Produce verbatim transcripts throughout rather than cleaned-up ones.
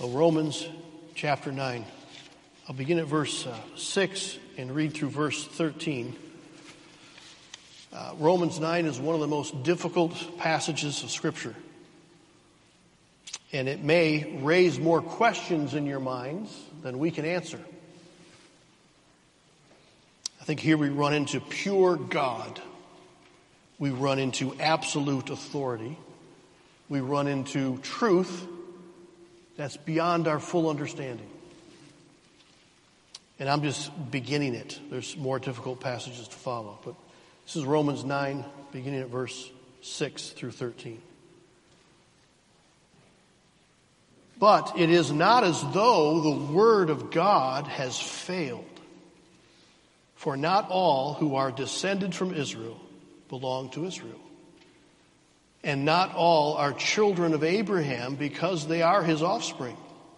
Well, Romans chapter nine. I'll begin at verse uh, six and read through verse thirteen. Uh, Romans nine is one of the most difficult passages of Scripture. And it may raise more questions in your minds than we can answer. I think here we run into pure God. We run into absolute authority. We run into truth that's beyond our full understanding. And I'm just beginning it. There's more difficult passages to follow. But this is Romans nine, beginning at verse six through thirteen. But it is not as though the word of God has failed. For not all who are descended from Israel belong to Israel. And not all are children of Abraham because they are his offspring.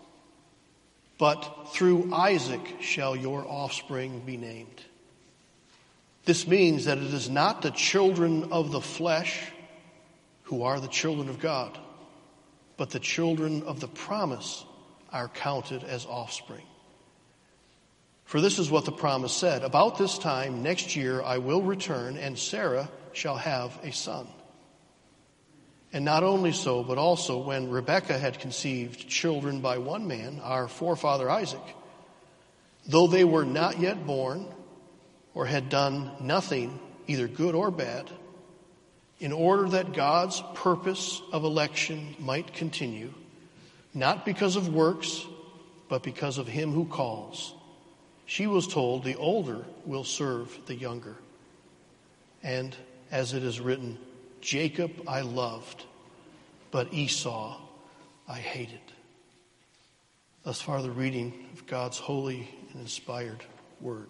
But through Isaac shall your offspring be named. This means that it is not the children of the flesh who are the children of God, but the children of the promise are counted as offspring. For this is what the promise said, about this time next year I will return, and Sarah shall have a son. And not only so, but also when Rebekah had conceived children by one man, our forefather Isaac, though they were not yet born or had done nothing, either good or bad, in order that God's purpose of election might continue, not because of works, but because of him who calls, she was told, the older will serve the younger. And as it is written, Jacob I loved, but Esau I hated. Thus far the reading of God's holy and inspired word.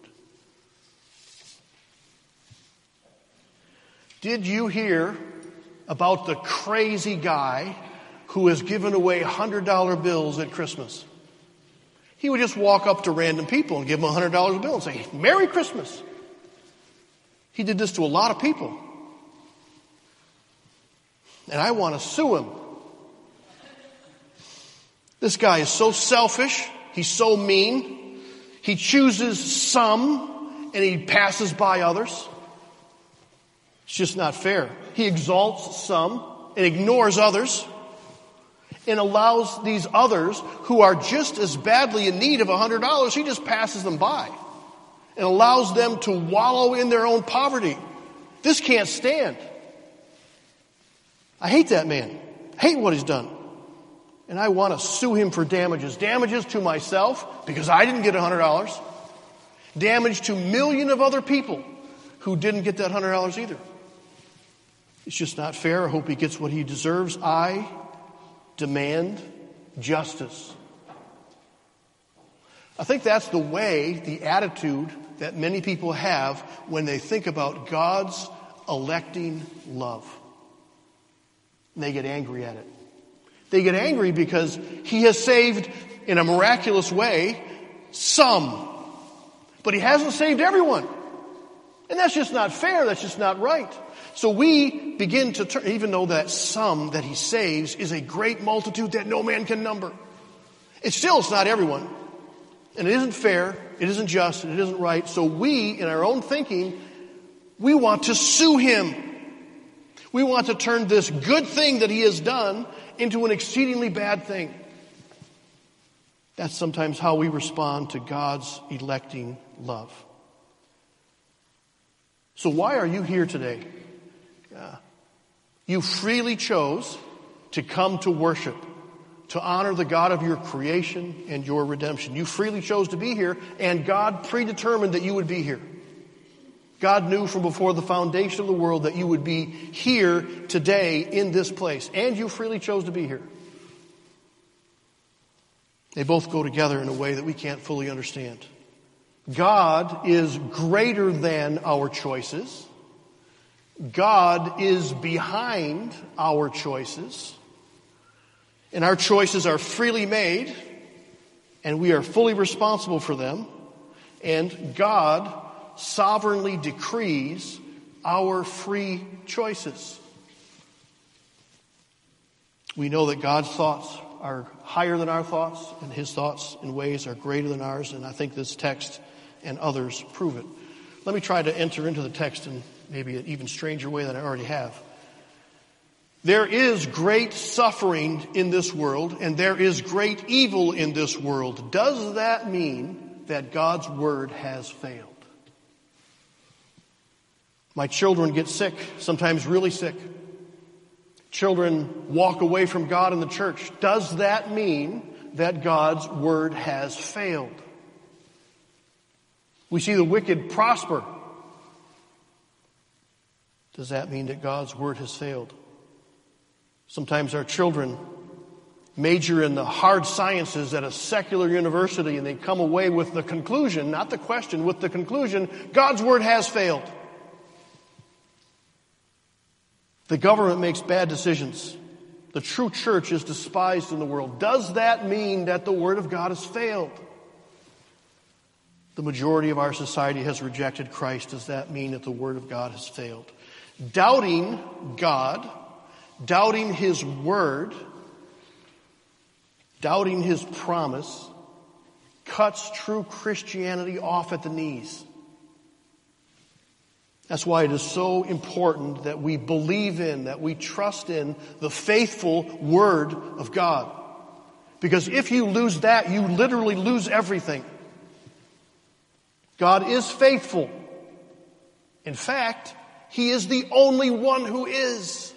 Did you hear about the crazy guy who has given away one hundred dollar bills at Christmas? He would just walk up to random people and give them a one hundred dollar bill and say, Merry Christmas. He did this to a lot of people. And I want to sue him. This guy is so selfish. He's so mean. He chooses some and he passes by others. It's just not fair. He exalts some and ignores others and allows these others who are just as badly in need of one hundred dollars, he just passes them by and allows them to wallow in their own poverty. This can't stand. I hate that man. I hate what he's done. And I want to sue him for damages. Damages to myself because I didn't get one hundred dollars. Damage to millions of other people who didn't get that one hundred dollars either. It's just not fair. I hope he gets what he deserves. I demand justice. I think that's the way, the attitude that many people have when they think about God's electing love. And they get angry at it. They get angry because he has saved, in a miraculous way, some. But he hasn't saved everyone. And that's just not fair. That's just not right. So we begin to turn, even though that some that he saves is a great multitude that no man can number. It's still, it's not everyone. And it isn't fair, it isn't just, and it isn't right. So we, in our own thinking, we want to sue him. We want to turn this good thing that he has done into an exceedingly bad thing. That's sometimes how we respond to God's electing love. So why are you here today? Uh, you freely chose to come to worship, to honor the God of your creation and your redemption. You freely chose to be here, and God predetermined that you would be here. God knew from before the foundation of the world that you would be here today in this place, and you freely chose to be here. They both go together in a way that we can't fully understand. God is greater than our choices. God is behind our choices. And our choices are freely made, and we are fully responsible for them. And God sovereignly decrees our free choices. We know that God's thoughts are higher than our thoughts, and his thoughts and ways are greater than ours, and I think this text and others prove it. Let me try to enter into the text in maybe an even stranger way than I already have. There is great suffering in this world, and there is great evil in this world. Does that mean that God's word has failed? My children get sick, sometimes really sick. Children walk away from God in the church. Does that mean that God's word has failed? We see the wicked prosper. Does that mean that God's word has failed? Sometimes our children major in the hard sciences at a secular university and they come away with the conclusion, not the question, with the conclusion, God's word has failed. The government makes bad decisions. The true church is despised in the world. Does that mean that the word of God has failed? The majority of our society has rejected Christ. Does that mean that the word of God has failed? Doubting God, doubting his word, doubting his promise, cuts true Christianity off at the knees. That's why it is so important that we believe in, that we trust in the faithful word of God. Because if you lose that, you literally lose everything. God is faithful. In fact, he is the only one who is.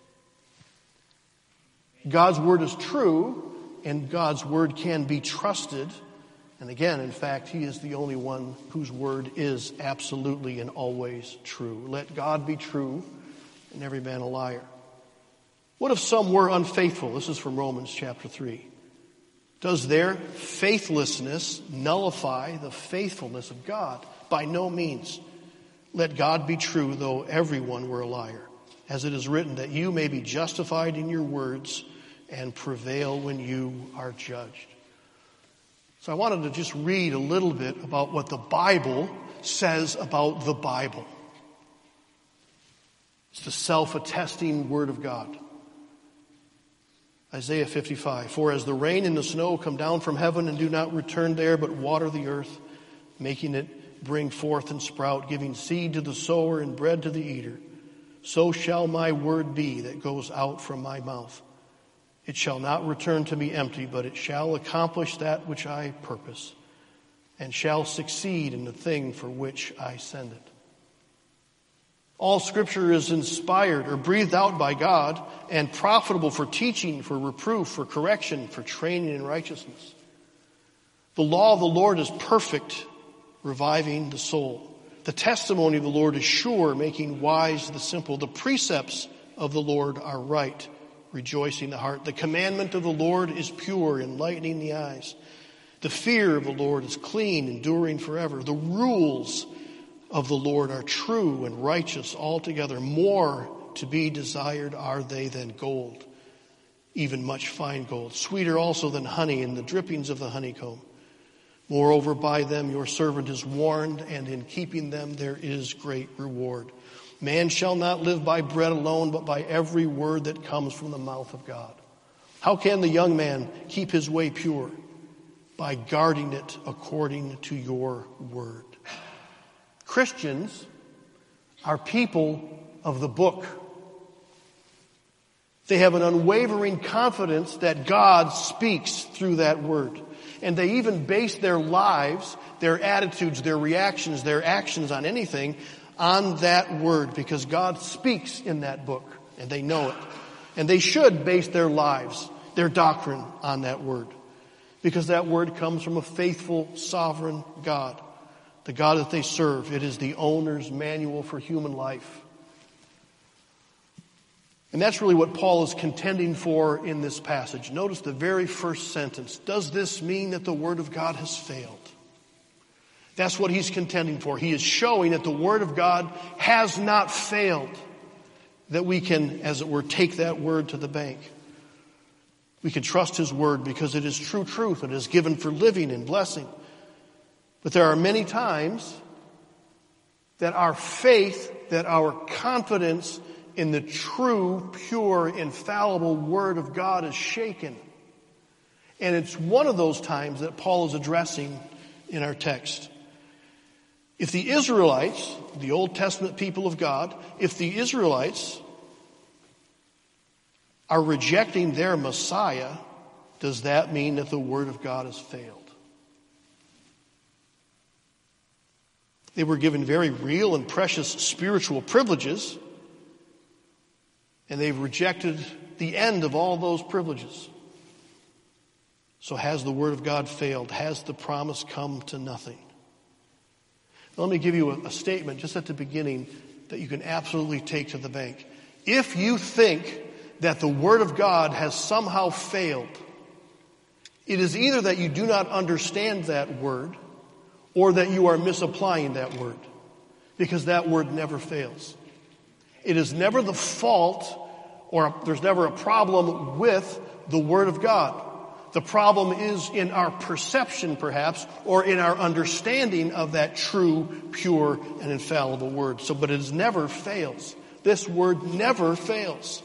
God's word is true, and God's word can be trusted. And again, in fact, he is the only one whose word is absolutely and always true. Let God be true and every man a liar. What if some were unfaithful? This is from Romans chapter three. Does their faithlessness nullify the faithfulness of God? By no means. Let God be true, though everyone were a liar. As it is written, that you may be justified in your words and prevail when you are judged. So I wanted to just read a little bit about what the Bible says about the Bible. It's the self-attesting word of God. Isaiah fifty-five, for as the rain and the snow come down from heaven and do not return there, but water the earth, making it bring forth and sprout, giving seed to the sower and bread to the eater, so shall my word be that goes out from my mouth. It shall not return to me empty, but it shall accomplish that which I purpose, and shall succeed in the thing for which I send it. All Scripture is inspired or breathed out by God and profitable for teaching, for reproof, for correction, for training in righteousness. The law of the Lord is perfect, reviving the soul. The testimony of the Lord is sure, making wise the simple. The precepts of the Lord are right, rejoicing the heart. The commandment of the Lord is pure, enlightening the eyes. The fear of the Lord is clean, enduring forever. The rules of the Lord are true and righteous altogether. More to be desired are they than gold, even much fine gold. Sweeter also than honey and the drippings of the honeycomb. Moreover, by them your servant is warned, and in keeping them there is great reward. Man shall not live by bread alone, but by every word that comes from the mouth of God. How can the young man keep his way pure? By guarding it according to your word. Christians are people of the book. They have an unwavering confidence that God speaks through that word. And they even base their lives, their attitudes, their reactions, their actions on anything on that word, because God speaks in that book, and they know it. And they should base their lives, their doctrine, on that word, because that word comes from a faithful, sovereign God, the God that they serve. It is the owner's manual for human life. And that's really what Paul is contending for in this passage. Notice the very first sentence. Does this mean that the word of God has failed? That's what he's contending for. He is showing that the word of God has not failed, that we can, as it were, take that word to the bank. We can trust his word because it is true truth. It is given for living and blessing. But there are many times that our faith, that our confidence in the true, pure, infallible word of God is shaken. And it's one of those times that Paul is addressing in our text. If the Israelites, the Old Testament people of God, if the Israelites are rejecting their Messiah, does that mean that the Word of God has failed? They were given very real and precious spiritual privileges, and they've rejected the end of all those privileges. So has the Word of God failed? Has the promise come to nothing? Let me give you a, a statement just at the beginning that you can absolutely take to the bank. If you think that the Word of God has somehow failed, it is either that you do not understand that Word or that you are misapplying that Word, because that Word never fails. It is never the fault, or there's never a problem with the Word of God. The problem is in our perception, perhaps, or in our understanding of that true, pure, and infallible Word. So, but it never fails. This Word never fails.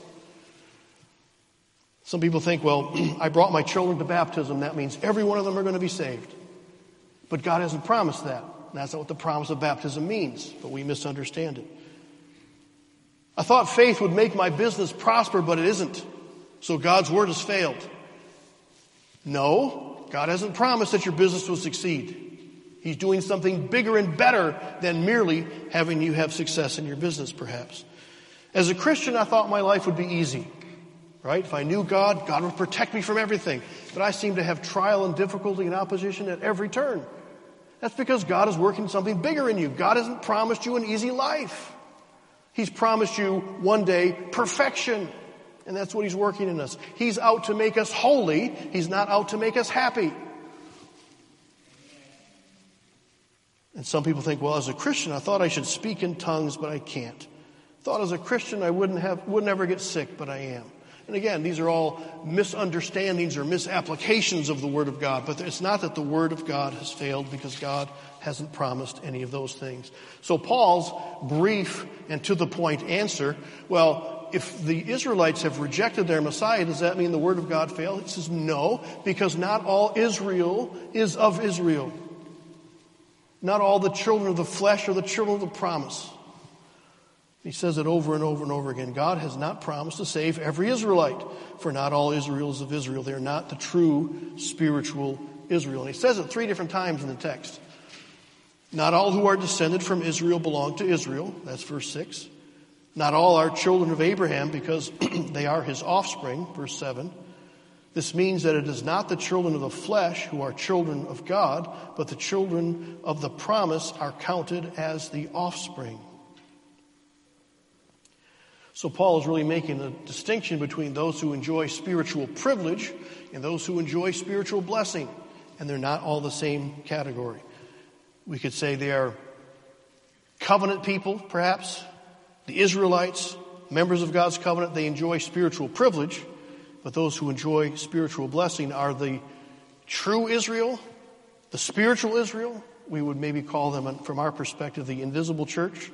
Some people think, well, I brought my children to baptism. That means every one of them are going to be saved. But God hasn't promised that. That's not what the promise of baptism means, but we misunderstand it. I thought faith would make my business prosper, but it isn't. So God's Word has failed. No, God hasn't promised that your business will succeed. He's doing something bigger and better than merely having you have success in your business, perhaps. As a Christian, I thought my life would be easy, right? If I knew God, God would protect me from everything. But I seem to have trial and difficulty and opposition at every turn. That's because God is working something bigger in you. God hasn't promised you an easy life. He's promised you one day perfection. And that's what He's working in us. He's out to make us holy. He's not out to make us happy. And some people think, well, as a Christian, I thought I should speak in tongues, but I can't. Thought as a Christian I wouldn't have, would never get sick, but I am. And again, these are all misunderstandings or misapplications of the Word of God. But it's not that the Word of God has failed, because God hasn't promised any of those things. So Paul's brief and to the point answer, well, if the Israelites have rejected their Messiah, does that mean the Word of God failed? He says no, because not all Israel is of Israel. Not all the children of the flesh are the children of the promise. He says it over and over and over again. God has not promised to save every Israelite, for not all Israel is of Israel. They're not the true spiritual Israel. And he says it three different times in the text. Not all who are descended from Israel belong to Israel. That's verse six. Not all are children of Abraham, because they are his offspring, verse seven. This means that it is not the children of the flesh who are children of God, but the children of the promise are counted as the offspring. So Paul is really making a distinction between those who enjoy spiritual privilege and those who enjoy spiritual blessing. And they're not all the same category. We could say they are covenant people, perhaps. The Israelites, members of God's covenant, they enjoy spiritual privilege. But those who enjoy spiritual blessing are the true Israel, the spiritual Israel. We would maybe call them, from our perspective, the invisible church.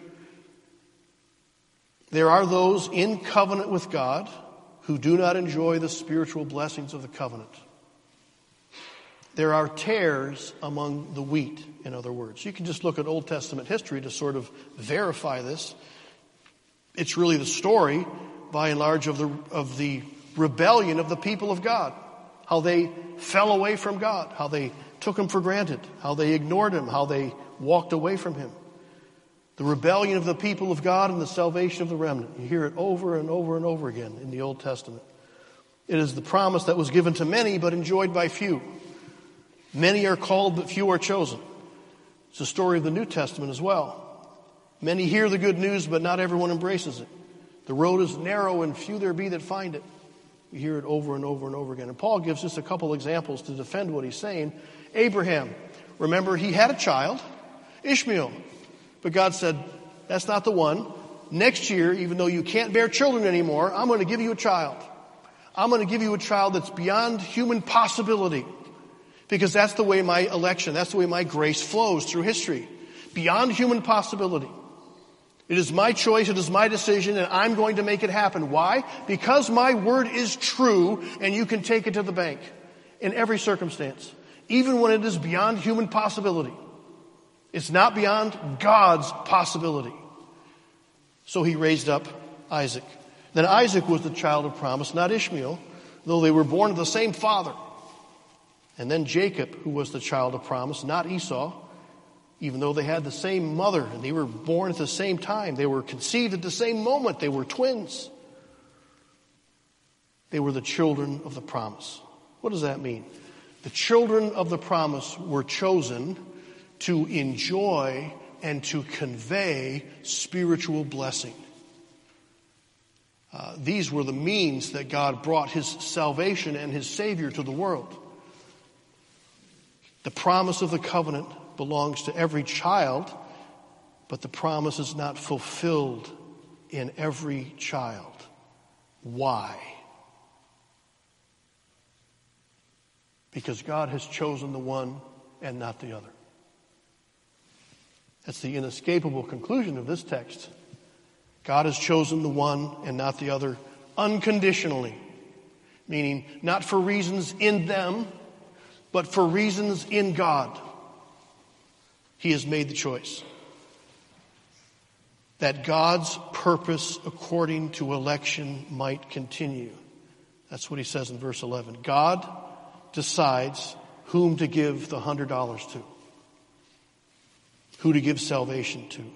There are those in covenant with God who do not enjoy the spiritual blessings of the covenant. There are tares among the wheat, in other words. You can just look at Old Testament history to sort of verify this. It's really the story, by and large, of the of the rebellion of the people of God. How they fell away from God. How they took Him for granted. How they ignored Him. How they walked away from Him. The rebellion of the people of God and the salvation of the remnant. You hear it over and over and over again in the Old Testament. It is the promise that was given to many but enjoyed by few. Many are called but few are chosen. It's the story of the New Testament as well. Many hear the good news but not everyone embraces it. The road is narrow and few there be that find it. We hear it over and over and over again. And Paul gives us a couple examples to defend what he's saying. Abraham, remember, he had a child, Ishmael. But God said, that's not the one. Next year, even though you can't bear children anymore, I'm going to give you a child. I'm going to give you a child that's beyond human possibility. Because that's the way my election, that's the way my grace flows through history. Beyond human possibility. It is my choice, it is my decision, and I'm going to make it happen. Why? Because my word is true, and you can take it to the bank. in every circumstance, even when it is beyond human possibility. It's not beyond God's possibility. So he raised up Isaac. Then Isaac was the child of promise, not Ishmael, though they were born of the same father. And then Jacob, who was the child of promise, not Esau, even though they had the same mother and they were born at the same time. They were conceived at the same moment. They were twins. They were the children of the promise. What does that mean? The children of the promise were chosen to enjoy and to convey spiritual blessing. Uh, these were the means that God brought his salvation and his Savior to the world. The promise of the covenant belongs to every child, but the promise is not fulfilled in every child. Why? Because God has chosen the one and not the other. That's the inescapable conclusion of this text. God has chosen the one and not the other unconditionally, meaning not for reasons in them, but for reasons in God. He has made the choice. That God's purpose according to election might continue. That's what he says in verse eleven. God decides whom to give the hundred dollars to. Who to give salvation to.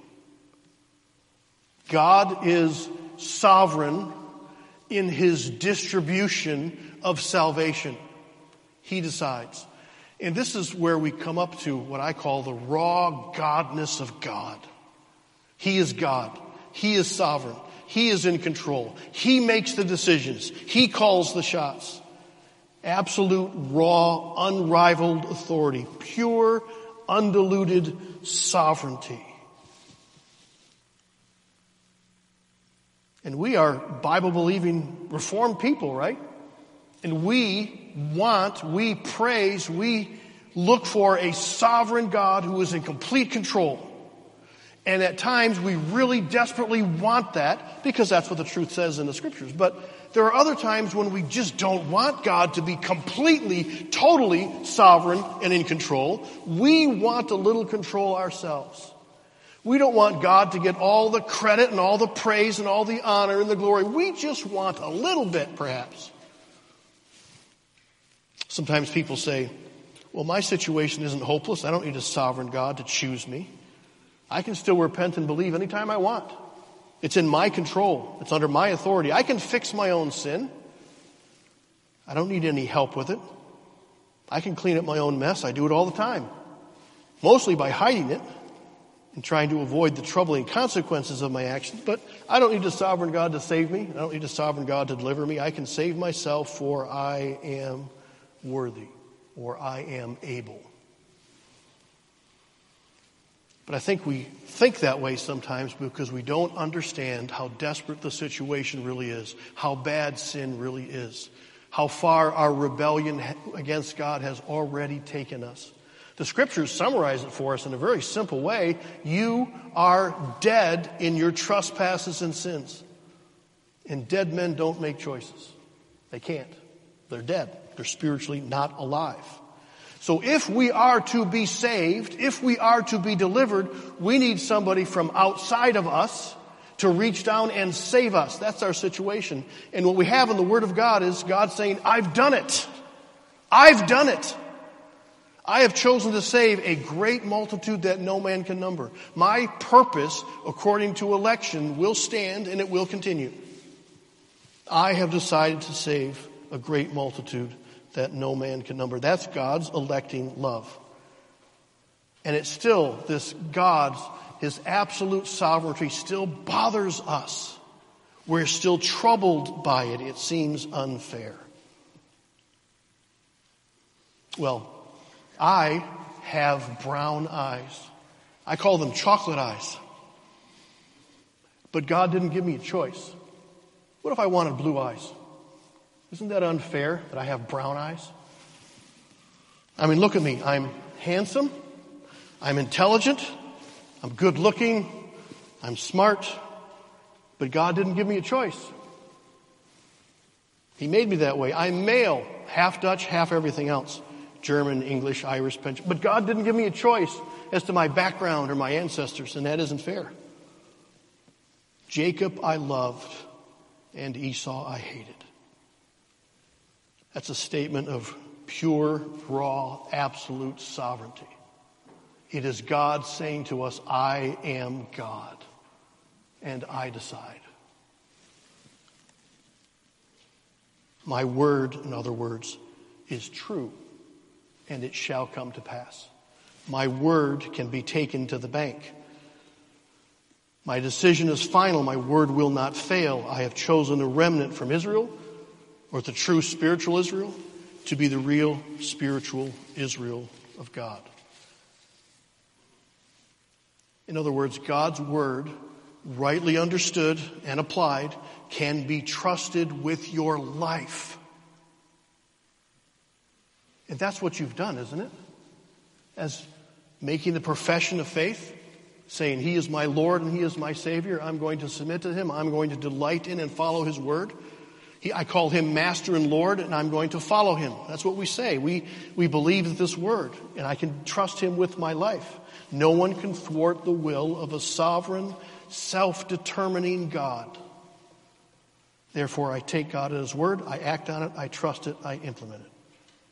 God is sovereign in his distribution of salvation. He decides. And this is where we come up to what I call the raw godness of God. He is God. He is sovereign. He is in control. He makes the decisions. He calls the shots. Absolute, raw, unrivaled authority. Pure, undiluted sovereignty. And we are Bible-believing Reformed people, right? And we want, we praise, we look for a sovereign God who is in complete control. And at times we really desperately want that because that's what the truth says in the scriptures. But there are other times when we just don't want God to be completely, totally sovereign and in control. We want a little control ourselves. We don't want God to get all the credit and all the praise and all the honor and the glory. We just want a little bit, perhaps. Sometimes people say, well, my situation isn't hopeless. I don't need a sovereign God to choose me. I can still repent and believe anytime I want. It's in my control. It's under my authority. I can fix my own sin. I don't need any help with it. I can clean up my own mess. I do it all the time. Mostly by hiding it and trying to avoid the troubling consequences of my actions. But I don't need a sovereign God to save me. I don't need a sovereign God to deliver me. I can save myself, for I am worthy, or I am able. But I think we think that way sometimes because we don't understand how desperate the situation really is, how bad sin really is, how far our rebellion against God has already taken us. The scriptures summarize it for us in a very simple way. You are dead in your trespasses and sins. And dead men don't make choices. They can't. They're dead. They're spiritually not alive. So if we are to be saved, if we are to be delivered, we need somebody from outside of us to reach down and save us. That's our situation. And what we have in the Word of God is God saying, I've done it. I've done it. I have chosen to save a great multitude that no man can number. My purpose, according to election, will stand and it will continue. I have decided to save a great multitude that no man can number. That's God's electing love. And it's still, this God's, his absolute sovereignty still bothers us. We're still troubled by it. It seems unfair. Well, I have brown eyes. I call them chocolate eyes. But God didn't give me a choice. What if I wanted blue eyes? Isn't that unfair that I have brown eyes? I mean, look at me. I'm handsome. I'm intelligent. I'm good looking. I'm smart. But God didn't give me a choice. He made me that way. I'm male. half Dutch, half everything else. German, English, Irish, Pench. But God didn't give me a choice as to my background or my ancestors, and that isn't fair. Jacob I loved, and Esau I hated. That's a statement of pure, raw, absolute sovereignty. It is God saying to us, I am God, and I decide. My word, in other words, is true, and it shall come to pass. My word can be taken to the bank. My decision is final. My word will not fail. I have chosen a remnant from Israel, or the true spiritual Israel, to be the real spiritual Israel of God. In other words, God's word, rightly understood and applied, can be trusted with your life. And that's what you've done, isn't it? As making the profession of faith, saying, He is my Lord and He is my Savior. I'm going to submit to Him. I'm going to delight in and follow His word. He, I call Him Master and Lord, and I'm going to follow Him. That's what we say. We, we believe this word, and I can trust Him with my life. No one can thwart the will of a sovereign, self-determining God. Therefore, I take God at His word, I act on it, I trust it, I implement it.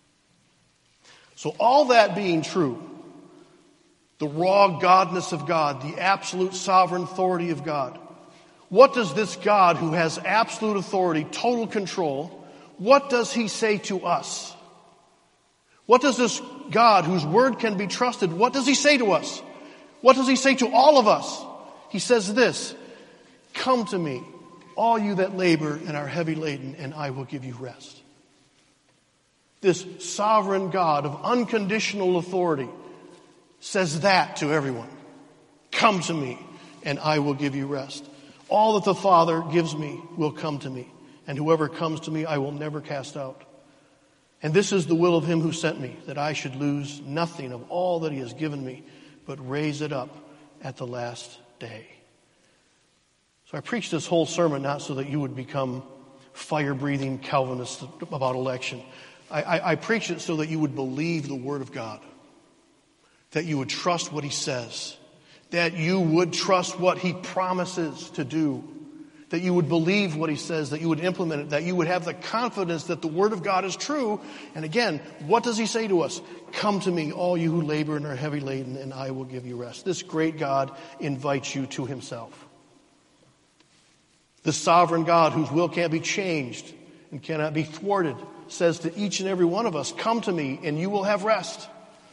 So all that being true, the raw godness of God, the absolute sovereign authority of God, what does this God who has absolute authority, total control, what does He say to us? What does this God whose word can be trusted, what does He say to us? What does He say to all of us? He says this, come to me, all you that labor and are heavy laden, and I will give you rest. This sovereign God of unconditional authority says that to everyone. Come to me, and I will give you rest. All that the Father gives me will come to me, and whoever comes to me I will never cast out. And this is the will of Him who sent me, that I should lose nothing of all that He has given me, but raise it up at the last day. So I preached this whole sermon not so that you would become fire-breathing Calvinists about election. I, I, I preached it so that you would believe the Word of God, that you would trust what He says, that you would trust what He promises to do, that you would believe what He says, that you would implement it, that you would have the confidence that the Word of God is true. And again, what does He say to us? Come to me, all you who labor and are heavy laden, and I will give you rest. This great God invites you to Himself. The sovereign God whose will can't be changed and cannot be thwarted says to each and every one of us, come to me and you will have rest.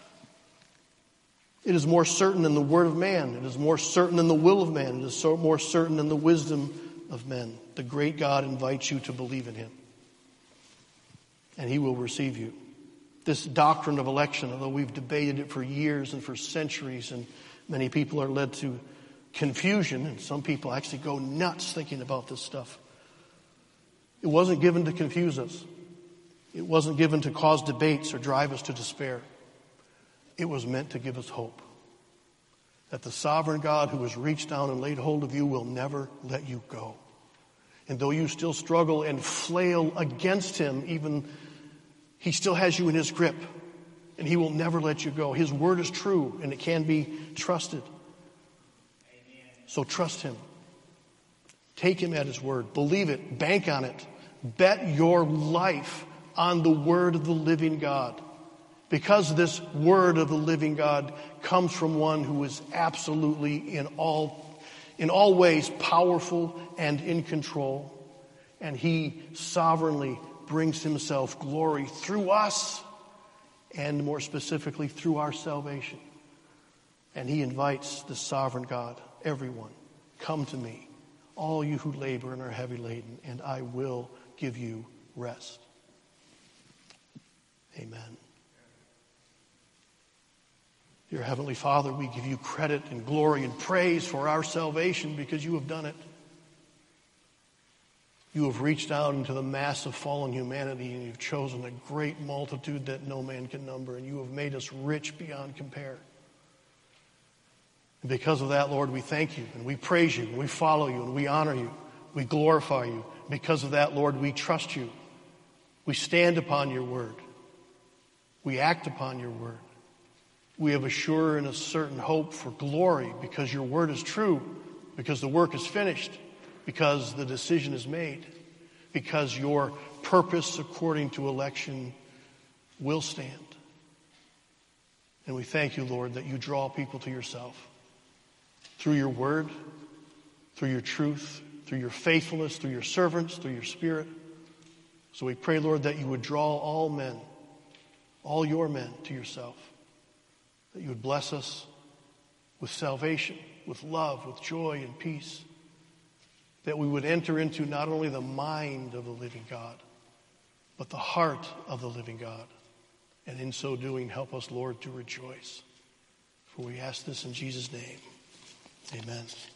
It is more certain than the word of man. It is more certain than the will of man. It is so more certain than the wisdom of men. The great God invites you to believe in Him, and He will receive you. This doctrine of election, although we've debated it for years and for centuries, and many people are led to confusion, and some people actually go nuts thinking about this stuff. It wasn't given to confuse us. It wasn't given to cause debates or drive us to despair. It was meant to give us hope. That the sovereign God who has reached down and laid hold of you will never let you go. And though you still struggle and flail against Him, even He still has you in His grip. And He will never let you go. His word is true and it can be trusted. Amen. So trust Him. Take Him at His word. Believe it. Bank on it. Bet your life on the word of the living God. Because this word of the living God comes from one who is absolutely in all, in all ways powerful and in control. And He sovereignly brings Himself glory through us, and more specifically through our salvation. And He invites the sovereign God, everyone, come to me, all you who labor and are heavy laden, and I will give you rest. Amen. Dear Heavenly Father, we give you credit and glory and praise for our salvation because you have done it. You have reached out into the mass of fallen humanity and you've chosen a great multitude that no man can number, and you have made us rich beyond compare. And because of that, Lord, we thank you and we praise you and we follow you and we honor you. We glorify you. Because of that, Lord, we trust you. We stand upon your word. We act upon your word. We have a sure and a certain hope for glory because your word is true, because the work is finished, because the decision is made, because your purpose according to election will stand. And we thank you, Lord, that you draw people to yourself through your word, through your truth, through your faithfulness, through your servants, through your spirit. So we pray, Lord, that you would draw all men, all your men to yourself, that you would bless us with salvation, with love, with joy and peace, that we would enter into not only the mind of the living God, but the heart of the living God. And in so doing, help us, Lord, to rejoice. For we ask this in Jesus' name. Amen.